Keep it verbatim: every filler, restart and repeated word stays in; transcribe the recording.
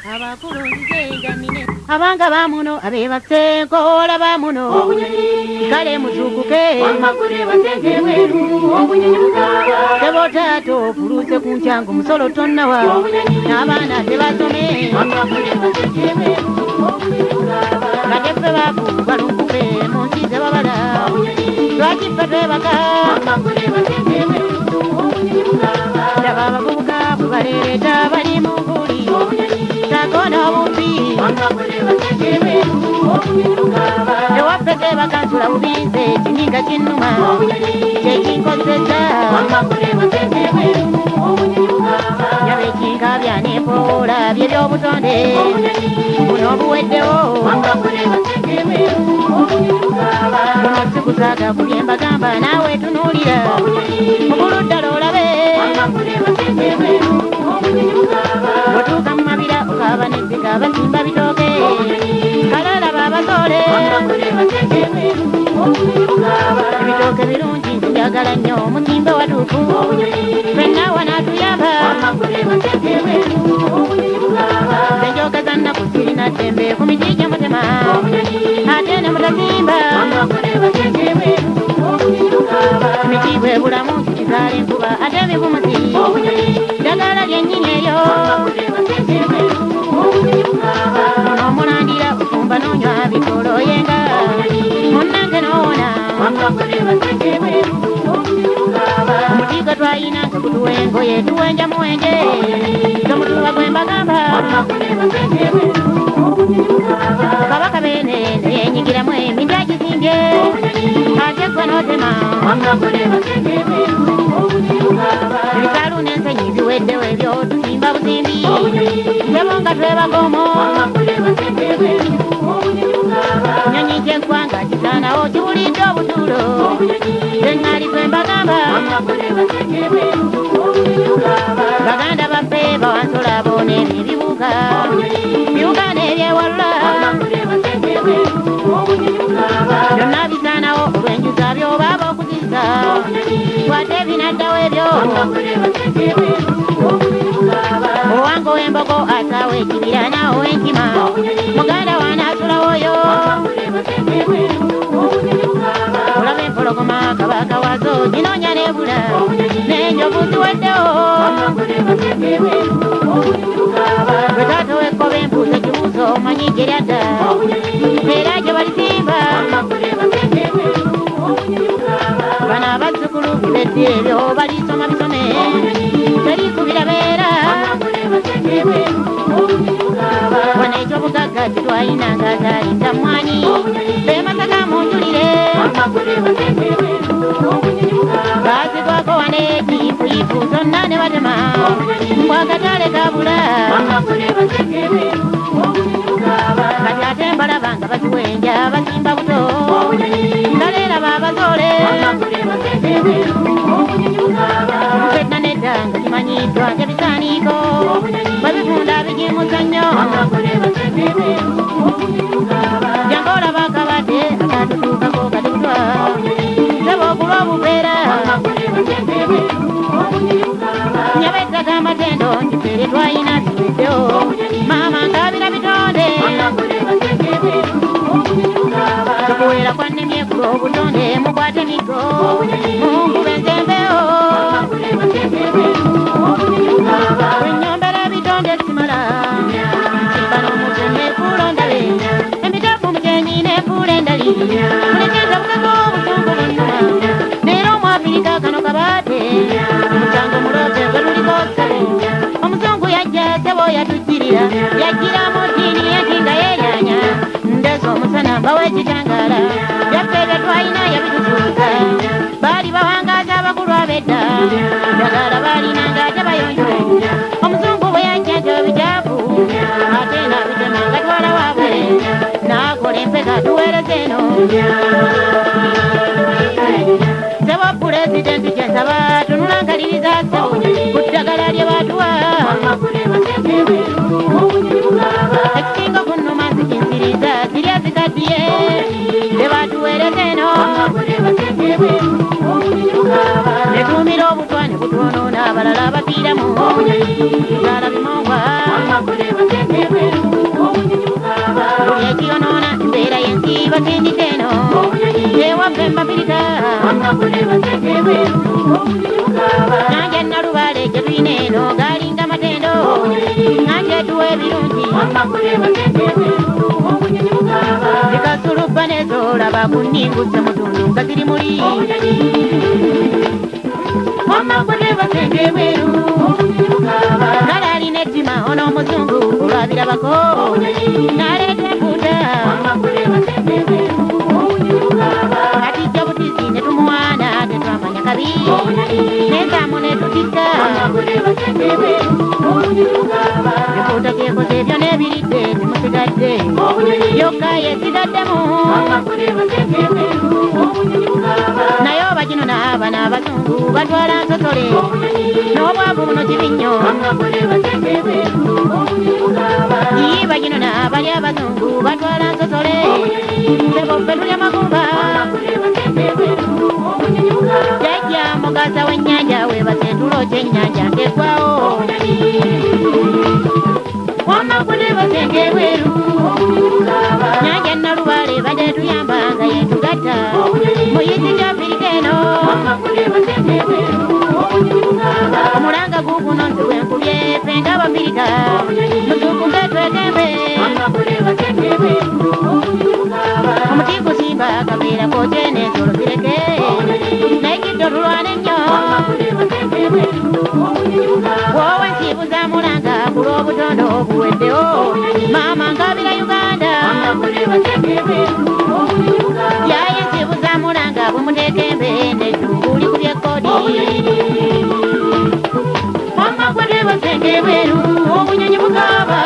abanga bamuno abeba senkola bamuno kale muzukuke tebotato fuluse kunchangu musolo tonnawa n'abaana tebasome katefe babu balunkuke munsize babala lwakife twebaka laba abavubuka bwe baleeta bali mu nkuli takona obumbi ewaffe tebakansula bubinze kininga kinnuma kyekinkozesa nyaba ekinkabya nempoola byebyobutonde buno obuweddewo buno sikusaaga kubyembagamba naawe tunuulira mubuluddala olabe otuuka mu mabira okaaba nezzika basimba bitooke kalalaba abasole ebitooke birungi njagala nnyo mutimbe watuufu fenna wanaatuyamba enjooke za nnaku sirina ddembe ku miti gye mutema ate ne mutazimba emiti bwe bulamu kikizaala enkuba ate ebivumusi ddagala lyennyini eyo omulandira ofumba n'onywa bitoloyenga munnange n'owona omuti gwe twayina nga gutuwa engoye tuwenja muwenje tomutuba gwe mbagamba kabaka beene neyenyigiramu eminja gisimbye ate gwe n'otema ebisaalu n'ensenyi biweddewo ebyo tusimba busimbi tebo nga twebagomo nyonyi gyeggwanga kisaanawo kiwulidde obutuulo eŋŋaali gwe mbagamba baganda baffe bawansola boone ebibuga bibuga n'ebyewalula byonna bisaanawo olw'enjuza byobaaba okuziza kwate ebinaddawo ebyo owange ow'embogo asaawo ekibira naawo ow'enkima muganda wanaasulawo oyo olaba empologoma kabaka wazo ginoonya n'ebula n'enjovu ziweddewo bwe taata wekkoba embuuzo ekibuuzo omanyi gye lyadda era gye balisimba bano abazzukulu bibedde ebyo balisoma bisome terikubira beera wano ekyobugagga kitwayina nga talinda mwanyi bemasaka munjulire bazigwako wane ekiifuifu zonna ne batema mbwakatale kabula kati ate mbalaba nga bakiwenja basimba buto ngaleera babazole fedda nedda nga kimanyiddwa ngebisaaniiko babifunda bigimusa nnyo jange olaba akabadde akatutuukako katutwa saba okulwa obubeera nyaba ettaka amatendo nkiseere twayina biweddewo maama nkabira bitonde tukuweera kwannemye kulo obutonde mukwate emiggo munkuba enzembewo enyombera ebitonde simala nsimba n'omutwe nefuula ndabe emitafu mukenyi nefuula endali mulekeza bukego obusungu bonnuma neera omwafirika kano kabaate omusango muloze gwe luliko ssebo omuzungu yajja ssebo yatujjirira yajjira mu ddiini yetinga yeeryanya ndezo omusana mbawo ekitangaala byaffe bye twayina yabitutuusa baali bawangaaza abakulu ab'edda ddagala baalinanga ate bayonjo omuzungu bwe yajja nti ebijaafu ate naabitema nga twala waabwe naakola empeka tuweereza eno sebo pulezidenti kyensaba tunulangaliriza ssebo ku ddagala lye baatuwa ekisinga ku nnuma zikinsiriza zirya zikaddiye tebatuweereza eno netuumira obutwa ne butwonoona abalala abafiiramu zaala bimongwa batindidde eno ewaffe mbapirika nanje Nalubaale gye tulina eno galinga matendo nanje tuwa ebirungi zikasulubba nezolaba kunninguse mutundu nga ziri muli ngala alina ettima ono omuzungu olwabirabako naleeta empuuta atijja butizi ne tumuwaana tetwamanya kabi n'enzaamu ne tutikka empuuta kyekoze ebyo n'ebiridde temusigadde yokka yesigaddemu naye oba gino n'aba n'abazungu batwala nsosole n'obwavu buno kibi nnyo yiba gino n'abali abazungu batwala nsosole seboffe tulya magumba jajja mugasa w'ennyanja webase ntulo ky'ennyanja ngeggwawo wamakule basenge bweru nyanja Nalubaale badde tuyamba nga yetugatta muyizi gy'Afirika eno omulanga guguno nze bwenkubye ffe ng'Abafirika mutukuke twegembe omuti gusimba kabeera kwokyene ensolo zireke naye kiddo tulwane nnyo wowe nsibuza mulanga ku lw'obutondo obuweddewo maama ngabira Uganda yaye nsibuza mulanga bwemuteeka embe neddunguli ku byekkoodi amakwate basenge bweru obunyonyi bukaaba